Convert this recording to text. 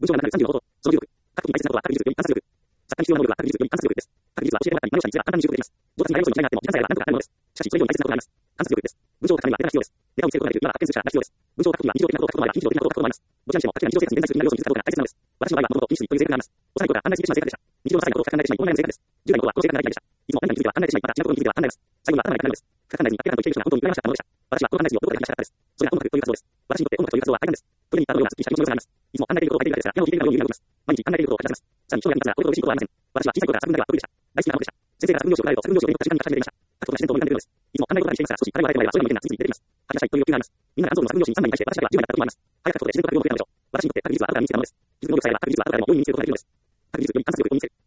文章が735ほど。その技術。各国に大切なことは各技術より観察力。作家に必要な能力は各技術より観察力です。各技術は教えてもらったり、前の者に実は簡単に習得できます。上達に大要素に違いがあっても、時間さえあれば何とかなるものです。しかし、それ以上に大切なことがあります。観察力です。文章を書くためにはデータが必要です。データを見つけることができる、いわば発見する力が必要です。文章を書くときは日常的なことを書くこともあれば非日常的なことを書くこともあります。どちらにしても書くが日常生活に現在する気になる要素を見つけたことが大切なのです。私の場合は物事を品質にという性格があります。幼い頃から案内してしまう性格でした。日常の些細なことを書き考えてしまい、問題の性格です。10代の頃はこの性格が大嫌いでした。いつも何かに気づけば考えてしまい、また違うことに気づけば考えます。最後には頭が痛くなるのです。書かないでに書けないと言っている人が本当に羨ましかったものでした。私はこの考え筋をどこかで書きましたかったです。それが音楽という活動です。私にとって音楽という活動は大変です。トイレに行った後のようなすっきりした気持ちの良さがあります。いつも考えていることを書いているだけですが、ピアノを弾いているかのように耳が動きます。毎日考えていることを書き出せます。さらに将来に立つならこれほど嬉しいことはありません。私は小さい頃から作文だけは得意でした。大好きな科目でした。先生が作文用紙を配ると作文用紙を手に取って時間に書き始めていました。書くことが自然と思い浮かんでくるのです。いつも考え事がにしていますが、少し彼は笑えばそういう意見が次々出てきます。書きなさいという欲求があります。みんなが安藤の作文用紙に3枚に対して私だけは10枚だったこともあります。早く書くことで自然と書くように増えたのでしょう。私にとって書く技術は後から身につけたものです。技術の能力さえあれば各技術は後からより容易に見つけることができるのです。書く技術より観察力を身につける。